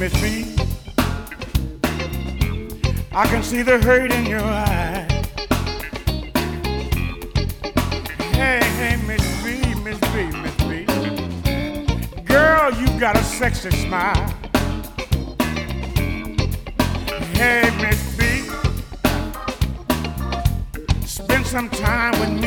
Miss B. I can see the hurt in your eye. Hey, hey, Miss B, Miss B, Miss B. Girl, you got a sexy smile. Hey, Miss B, spend some time with me.